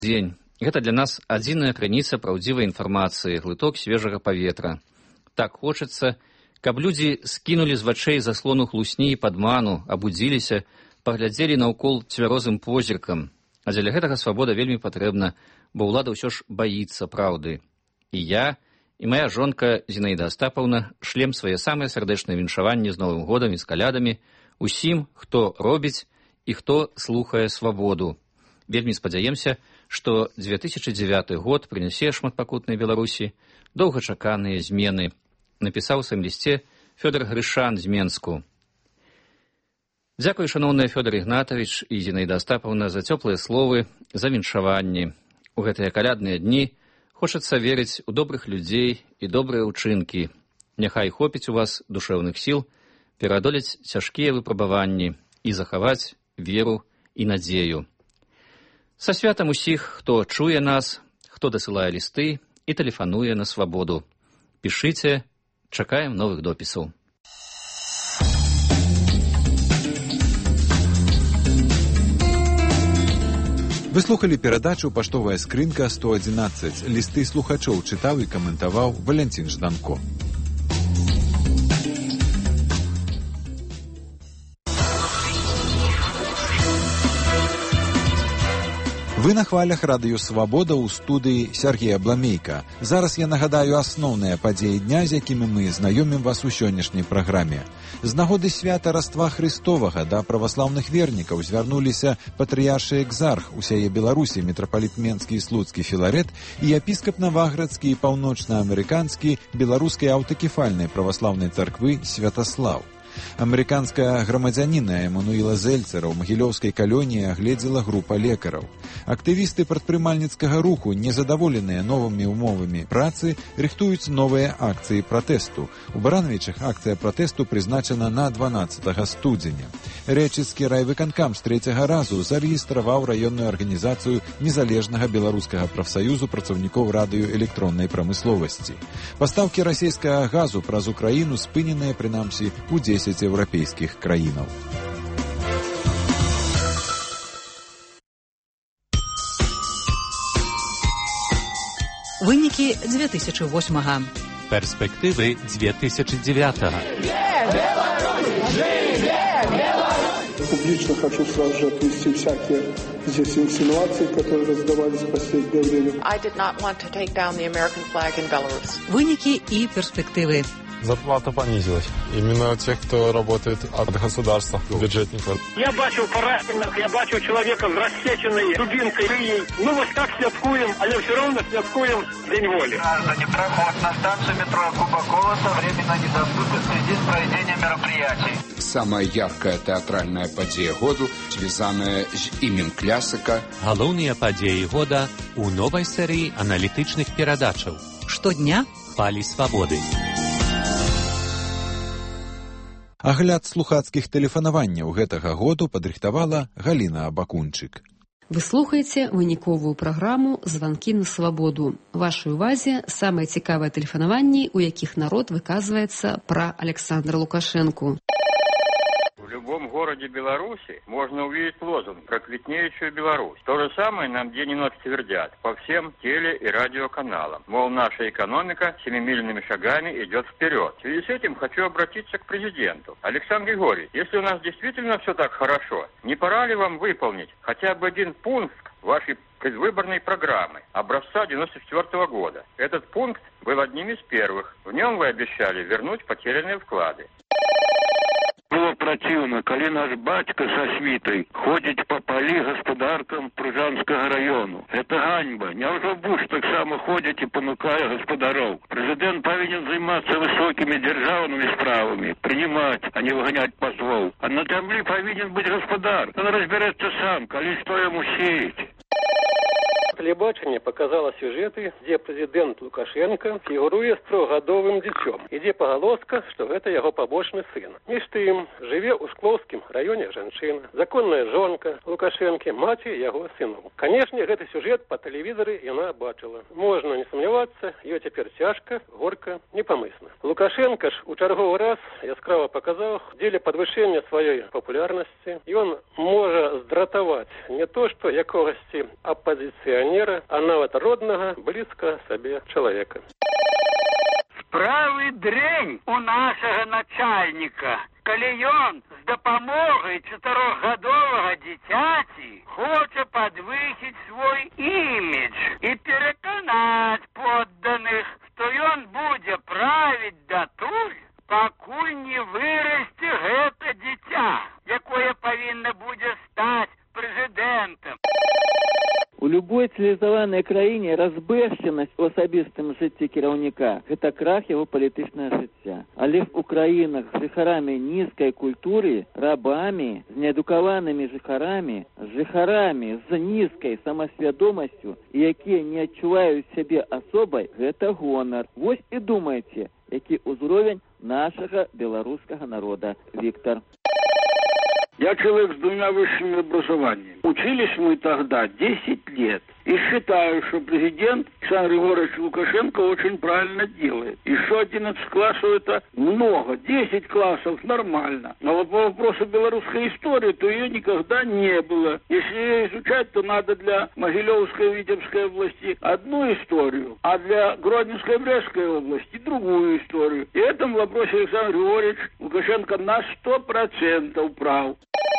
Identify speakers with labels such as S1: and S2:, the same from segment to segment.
S1: Дзень. Гэта для нас адзіная крыніца праўдзівай інфармацыі, глыток свежага паветра. Так хочацца, каб людзі скінулі з вачэй заслону хлусні і падману, абудзіліся, паглядзелі наўкол цвярозым позіркам. А дзеля гэтага свабода вельмі патрэбна, бо ўлада ўсё ж баіцца праўды. І я, і моя жонка Зінаіда Астапаўна шлем свае самыя сардэчныя віншаванні з Новым годам і з калядамі усім, хто робіць і хто слухае свабоду. Вельмі спадзяемся, што 2009 год прынясе шматпакутнай Беларусі доўгачаканыя змены, напісаў у сваім лісце Фёдор Грышан з Менску. Дзякуй, шаноўныя Фёдор Ігнатавіч і Зінаіда Астапаўна, за цёплыя словы, за віншаванні. У гэтыя калядныя дні хочацца верыць у добрых людзей і добрыя ўчынкі. Няхай хопіць у вас душэўных сіл пераадолець цяжкія выпрабаванні і захаваць веру і надзею. Са святам усіх, хто чуе нас, хто дасылае лісты і тэлефануе на свабоду. Пішыце, чакаем новых допісаў.
S2: Вы слухали перадачу «Паштовая скрынка 111». Лісты слухачоў чытаў і каментаваў Валянцін Жданко. Вы на хвалях радыё «Свабода» ў студыі Сергея Бламейка. Зараз я нагадаю асноўныя падзеі дня, з якімі мы знаёмім вас у сённяшняй праграме. З нагоды свята Раства Христовага да праваслаўных вернікаў звярнуліся патрыяршы экзарх усяе Беларусі, мітрапаліт Менскі і Слуцкі Філарет і епіскап Наваградскі і паўночнаамерыканскі беларускай аўтакефальнай праваслаўнай царквы Святаслаў. Амерыканская грамадзяніна Эмануіла Зельцера ў магілёўскай калоніі агледзела група лекараў. Актывісты прадпрымальніцкага руху, незадаволеныя новымі умовамі працы, рыхтуюць новыя акцыі пратэсту. У Баранавічах акцыя пратэсту прызначана на 12 студзеня. Рэчыцкі райвыканкам з 3-го разу зарэгістраваў раённую арганізацыю незалежнага беларускага прафсаюзу працаўнікоў радыёэлектроннай прамысловасці. Пастаўкі расійскага газу праз Украіну спыненыя, прынамсі, у 10 еўрапейскіх краінаў.
S3: Вынікі 2008-го.
S4: Перспективы 2009-го.
S5: Публично хочу сразу же отвести всякие здесь инсинуации, которые раздавались в последнее время.
S6: I did not want to take down the American flag in Belarus.
S3: Вынікі і перспективы.
S7: Зарплата понизилась. Именно тех, кто работает от государства, бюджетников.
S8: Я бачу поранених, я бачу чоловіка з розсеченою дубинкою. Ну вот так святкуем, але все равно святкуем День воли.
S9: Граждане, проход на станцию метро Кубакова-то временно недоступен в связи с проведением мероприятий.
S10: Самая яркая театральная падзея году, связанная с именем классика.
S4: Галоўныя падзеі года у новай серыі аналітычных перадачаў.
S3: Штодня
S4: Хвалі свабоды.
S2: Агляд слухацкіх тэлефанаванняў гэтага году падрыхтавала Галіна Абакунчык.
S11: Вы слухаеце выніковую праграму «Званкі на свабоду». Вашай увазе самыя цікавыя тэлефанаванні, у якіх народ выказваецца пра Александра Лукашэнку.
S12: В любом городе Беларуси можно увидеть лозунг про квитнеющую Беларусь. То же самое нам день и ночь твердят по всем теле- и радиоканалам. Мол, наша экономика семимильными шагами идет вперед. В связи с этим хочу обратиться к президенту. Александр Григорьевич, если у нас действительно все так хорошо, не пора ли вам выполнить хотя бы один пункт вашей предвыборной программы образца 1994 года? Этот пункт был одним из первых. В нем вы обещали вернуть потерянные вклады.
S13: Было противно, коли наш батька со свитой ходить по полі господаркам Пружанского району. Это ганьба. Няўжо Буш так само ходить и понукая господаров. Президент повинен заниматься высокими державными справами, принимать, а не выгонять послов. А на земле повинен быть господар. Он разберется сам, коли что ему сеять.
S14: Телебачение показало сюжеты, где президент Лукашенко фигурует с трехгодовым детем. И где поголоска, что это его побочный сын. Між тым, живе у Шкловскім районе женщина, законная жонка Лукашенки, мать его сыну. Конечно, этот сюжет по телевизору она бачила. Можно не сомневаться, ее теперь тяжко, горько, непомыслно. Лукашенко ж у чарговы раз яскрава паказаў дзеля падвышэння сваёй папулярнасці. Ён можа здратаваць не то што якогасьці апазіцыянера, а нават роднага, блізка сабе чалавека.
S15: Справы дрэнь у нашага начальніка, калі ён з дапамогай 4гадовага дзіцяці хоча падвысіць свой імідж і пераканаць подданых, што ён будзе правіць датуль, пакуль не вырасце гэта дзіця, якое павінна будзе стаць прэзідэнтам.
S16: У любой цывілізаванай краіне разбэшчанасць у асабістым жыцці кіраўніка – гэта крах яго палітычнага жыцця. Але ў краінах з жыхарамі нізкай культуры, рабамі, з неадукаванымі жыхарамі, з жыхарамі з нізкай самасвядомасцю, і якія не адчуваюць сябе асобай, гэта гонар. Вось і думайце, які ўзровень нашага беларускага народа. Виктор.
S13: Я человек с 2 высшими образованиями. Учились мы тогда 10 лет. И считаю, что президент Александр Григорьевич Лукашенко очень правильно делает. Еще 11 классов это много. 10 классов нормально. Но вот по вопросу белорусской истории, то ее никогда не было. Если ее изучать, то надо для Могилевской и Витебской области одну историю, а для Гродненской и Брестской области другую историю. И в этом вопросе Александр Григорьевич Лукашенко на 100% прав.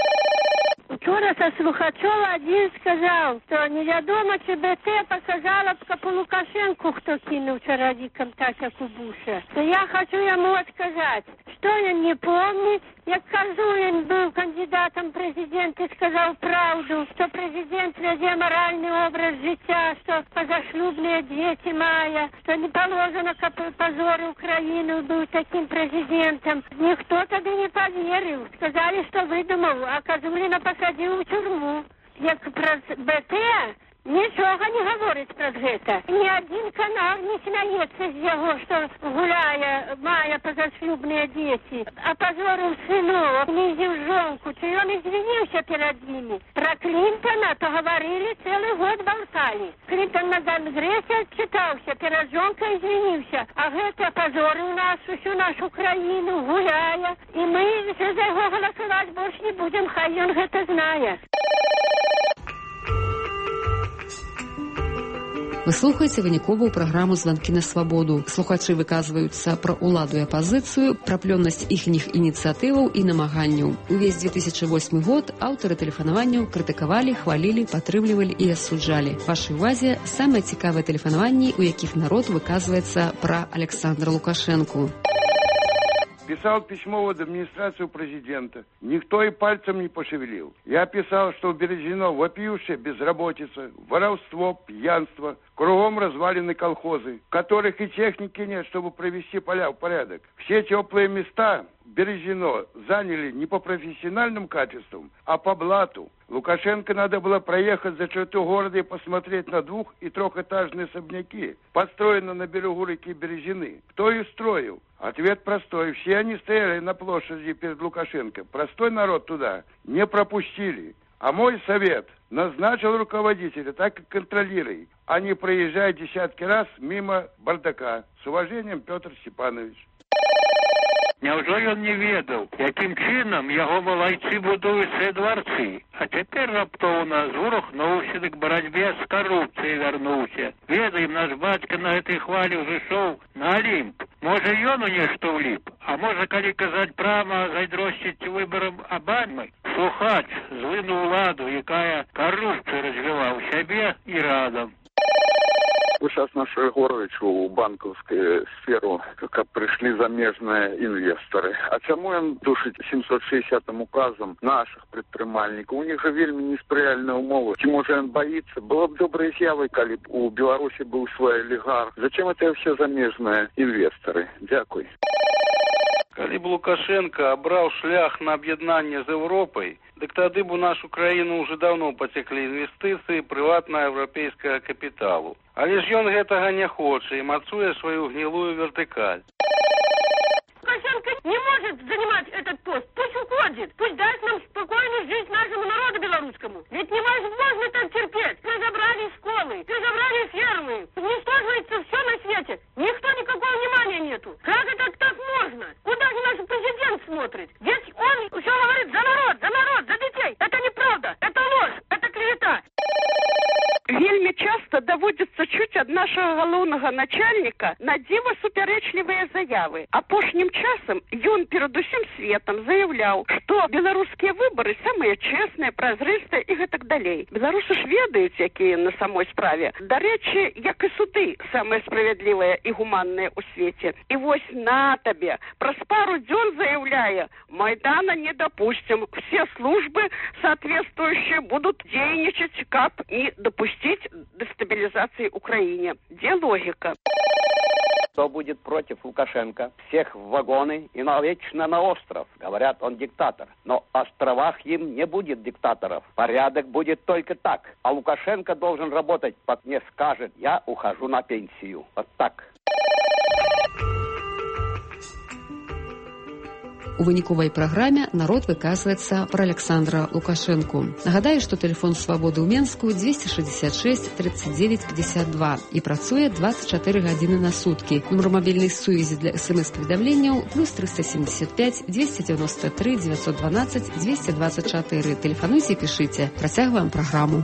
S17: Вчора со слухачова один сказал, что невядомо, чи БЦ показала б по Лукашенку, кто кинул чародиком так, как у Буша. То я хочу ему сказать, что он не помнит, як Казулин был кандидатом в президенты, сказал правду, что президент веде моральный образ життя, что позашлюбные дети мая, что не положено позору Украины, был таким президентом. Никто тогда не поверил. Сказали, что выдумал, а Казулина посадил в тюрьму. Як про БТ нічога не говорить про гэта. Ни один канал не смеется з яго, что гуляя, мая позашлюбные дети, а позорил сынов, унизил жонку, чи он извинился перед ними. Про Клинтона то говорили, целый год болтали. Клинтон на Конгрессе отчитался, перед жонкой извинился. А гэта позорил нас, всю нашу Украину, гуляя. И мы за его голосовать больше не будем, хай он гэта знает.
S11: Вы слухаеце выніковую праграму «Званкі на свабоду». Слухачы выказваюцца пра ўладу і апазіцыю, пра плённасць іхніх ініцыятываў і намаганняў. Увесь 2008 год аўтары тэлефанаванняў крытыкавалі, хвалілі, падтрымлівалі і асуджалі. Вашай увазе самыя цікавыя тэлефанаванні, у якіх народ выказваецца пра Александра Лукашенку.
S18: Писал письмо в администрацию президента. Никто и пальцем не пошевелил. Я писал, что в Березино вопиющая безработица, воровство, пьянство, кругом развалины колхозы, в которых и техники нет, чтобы привести поля в порядок. Все теплые места в Березино заняли не по профессиональным качествам, а по блату. Лукашенко надо было проехать за черту города и посмотреть на 2- и 3-этажные особняки, построенные на берегу реки Березины. Кто их строил? Ответ простой. Все они стояли на площади перед Лукашенко. Простой народ туда не пропустили. А мой совет: назначил руководителя, так и контролируй, а не проезжай десятки раз мимо бардака. С уважением, Петр Степанович.
S13: Няўжо ён не ведаў, якім чынам яго малайцы будуюць свае дварцы, а цяпер раптоўна зворухнуўся, дык барацьбе з карупцыяй вярнуўся. Ведаем, наш бацька на гэтай хвалі ўжо ішоў на Алімп. Можа, ён у нешта ўліп, а можа, калі казаць прама, зайздросціць выбарам Абамы, слухач злыну ўладу, якая карупцыю развіла ў сябе і радам.
S19: Вы сейчас нашу Егоровичу у банковскую сферу, как пришли замежные инвесторы. А чему им душить 760 указом наших предпринимальников? У них же вельми несприяльные умовы. Чи може он боится? Было бы доброй з'явой, коли б у Беларуси был свой олигарх. Зачем это все замежные инвесторы? Дякую.
S20: Калі б Лукашенко абраў шлях на аб'яднанне з Еўропай, дык тады б у нашу краіну ўжо даўно пацеклі інвестыцыі прыватнага еўрапейскага капіталу. Але ж ён гэтага не хоча і мацуе сваю гнілую вертыкаль.
S17: Лукашенко не может занимать этот пост. Пусть уходит. Пусть даст нам спокойную жизнь нашему народу белорусскому. Ведь невозможно так терпеть. Разобрали школы, разобрали фермы. Уничтоживается все на свете. Никто никакого внимания нету. Как это кто
S21: даводзіцца чуць ад нашага галоўнага начальніка на дзіва супярэчлівыя заявы. Апошнім часам ён перад усім светам заяўляў, што беларускія выбары самыя чэсныя, празрыстыя і гэтак далей. Беларусы ж ведаюць, якія на самой справе. Дарэчы, як і суды самыя справядлівыя і гуманныя ў свеце. І вось на табе, праз пару дзён заяўляе: Майдана не допустим, все службы соответствующие будут дейничать, как не допустить дестабилизации Украине. Где логика?
S22: Кто будет против Лукашенко? Всех в вагоны и навечно на остров. Говорят, он диктатор. Но в островах им не будет диктаторов. Порядок будет только так. А Лукашенко должен работать, как мне скажет: я ухожу на пенсию. Вот так.
S11: У выніковай праграме народ выказваецца пра Александра Лукашэнку. Нагадаю, што тэлефон свабоды ў Менску 266 39 52 і працуе 24 гадзіны на суткі. Нумар мабільнай сувязі для смс-паведамленняў +375 293 912 224. Тэлефануйце і пішыце. Працягваем праграму.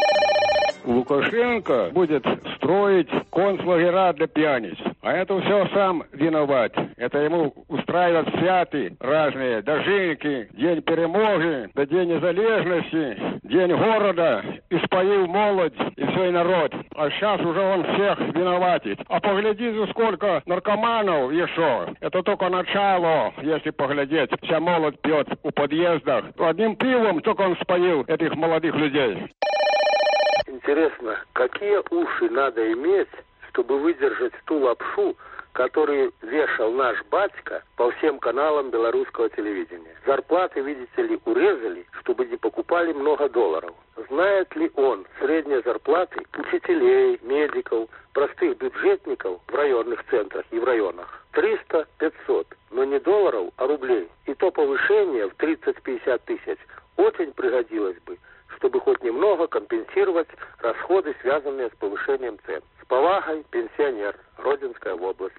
S8: Лукашенко будет строить концлагеря для пьяниц. А это все сам виноват. Это ему устраивают святы разные. Дожинки, День перемоги, да День незалежности, День города. И споил молодь, и все, и народ. А сейчас уже он всех виноватит. А поглядите, сколько наркоманов еще. Это только начало, если поглядеть. Вся молодь пьет у подъездах. Одним пивом только он споил этих молодых людей.
S23: Интересно, какие уши надо иметь, чтобы выдержать ту лапшу, которую вешал наш батька по всем каналам белорусского телевидения. Зарплаты, видите ли, урезали, чтобы не покупали много долларов. Знает ли он средние зарплаты учителей, медиков, простых бюджетников в районных центрах и в районах? 300-500, но не долларов, а рублей. И то повышение в 30-50 тысяч очень пригодилось бы, чтобы хоть немного компенсировать расходы, связанные с повышением цен. С повагой, пенсионер, Родинская область.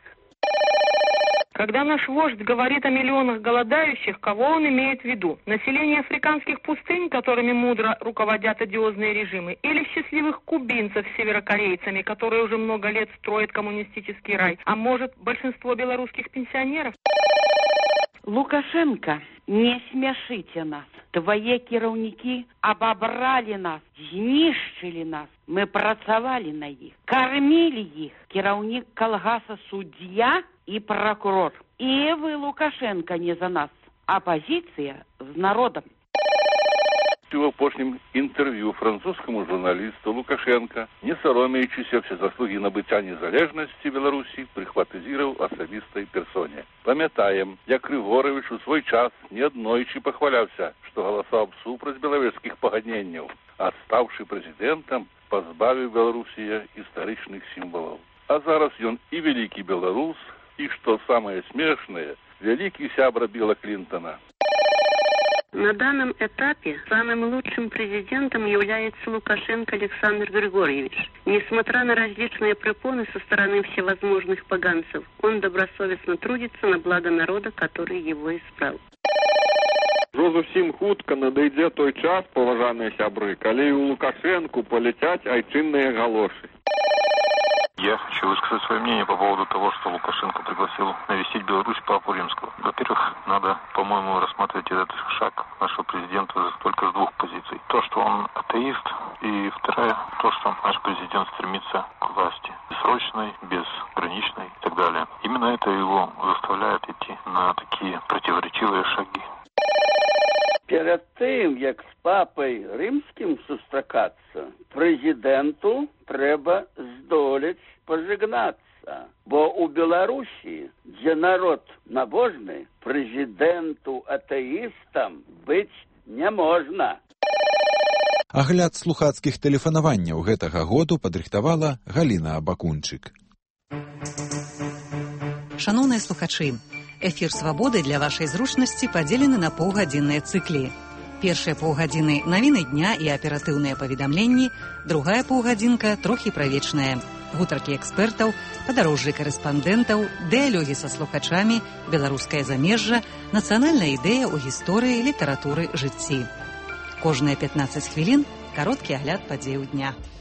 S24: Когда наш вождь говорит о миллионах голодающих, кого он имеет в виду? Население африканских пустынь, которыми мудро руководят одиозные режимы, или счастливых кубинцев с северокорейцами, которые уже много лет строят коммунистический рай? А может, большинство белорусских пенсионеров?
S25: Лукашенко, не смяшыце нас. Твае кіраўнікі абабралі нас, знішчылі нас. Мы працавалі на іх, кармілі іх. Кіраўнік калгаса суддзя і прокурор. І вы, Лукашенко, не за нас. Апозиція з народом.
S26: В апошнім інтерв'ю французскому журналісту Лукашенко, не соромеючися все заслуги набыцця незалежності Беларусі, прихватизував особистой персоне. Пам'ятаем, як Григорович у свой час неоднойчі похвалявся, що голосував супроць біловежських погодненняў, а ставши президентом, позбавив Белоруссия историчных символов. А зараз ён и великий белорус, и, что самое смешное, великий сябра Билла Клинтона.
S27: На данном этапе самым лучшим президентом является Лукашенко Александр Григорьевич. Несмотря на различные препоны со стороны всевозможных поганцев, он добросовестно трудится на благо народа, который его избрал.
S28: Ужо зусім хутка надыйдзе той час, паважаныя сябры, калі у Лукашенку полетят айчынныя галошы.
S29: Я хочу высказать свое мнение по поводу того, что Лукашенко пригласил навестить Беларусь Папу Римского. Во-первых, надо, по-моему, рассматривать этот шаг нашего президента только с двух позиций. То, что он атеист, и вторая, то, что наш президент стремится к власти. Бессрочной, безграничной и так далее. Именно это его заставляет идти на такие противоречивые шаги.
S16: Перед тым, як з папай рымскім сустракацца, прэзідэнту трэба здолець пажыгнацца. Бо ў Беларусі, дзе народ набожны, прэзідэнту атэістам быць не можна.
S2: Агляд слухацкіх тэлефанаванняў гэтага году падрыхтавала Галіна Абакунчык.
S3: Шановныя слухачы, эфір «Свабоды» для вашай зручнасці падзелены на паўгадзінныя цыклі. Першыя паўгадзіны – навіны дня і аператыўныя паведамленні, другая паўгадзінка – трохі пра вечнае. Гутаркі экспертаў, падарожжы карэспандэнтаў, дыялогі са слухачамі, беларускае замежжа, нацыянальная ідэя ў гісторыі, літаратуры, жыцці. Кожныя 15 хвілін – кароткі агляд падзеяў дня.